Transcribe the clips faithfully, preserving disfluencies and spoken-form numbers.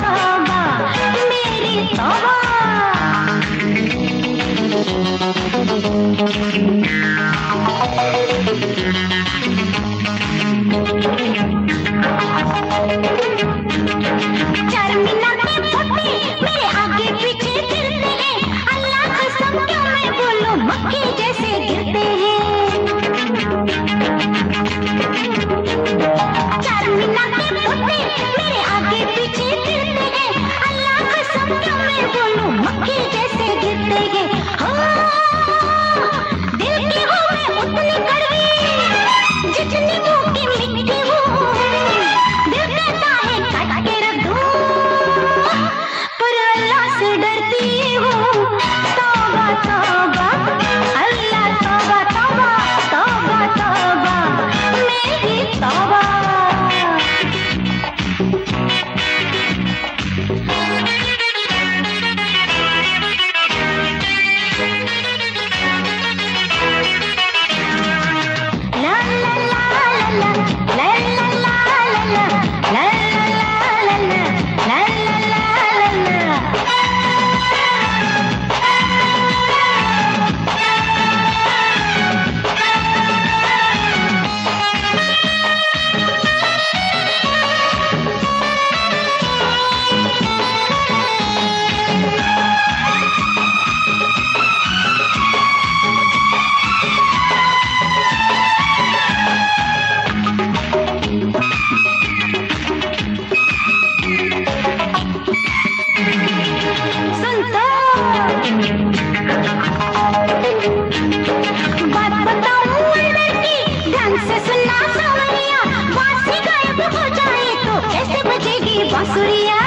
तौबा मेरी तौबा। चार मीनार के पोते मेरे आगे पीछे फिरते हैं, अल्लाह कसम क्यों मैं बोलूं मक्खी जैसे गिरते हैं। चार मीनार के पोते मेरे आगे पीछे फिरते हैं, अल्लाह कसम क्यों मैं बोलूं मक्खी जैसे गिरते हैं। दिल की हूँ मैं उतनी कड़वी जितनी मुंह की मिट्टी हूँ। दिल कहता है काट के रख दूं, पर अल्लाह से डरती हूँ। तौबा तौबा अल्लाह तौबा तौबा तौबा तौबा मेरी तौबा। बात बताऊं अंदर की ध्यान से सुनना सावरिया, बांसुरी गायब हो जाए तो कैसे बजेगी बांसुरिया।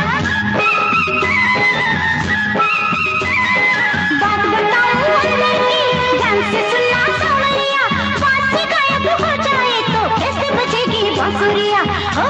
बात बताऊं अंदर की ध्यान से सुनना सावरिया, बांसुरी गायब हो जाए तो कैसे बजेगी बांसुरिया।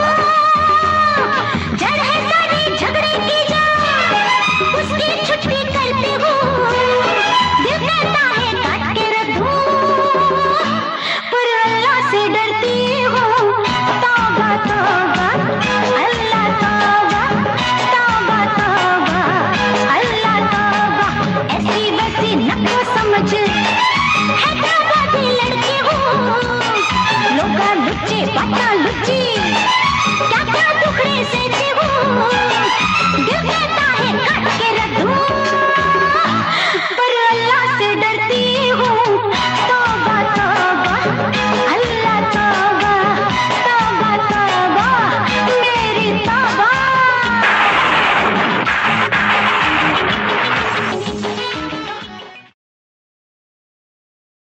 जड़ है सारी झगड़े की जान, उसकी छुट्टी करती हूँ। दिल कहता है काट के रख दूं, पर अल्लाह से डरती हूँ। तौबा तौबा अल्लाह तौबा तौबा तौबा अल्लाह तौबा। ऐसी वैसी न को समझ हैदराबादी लड़की हूँ, लोग लुच्चे बात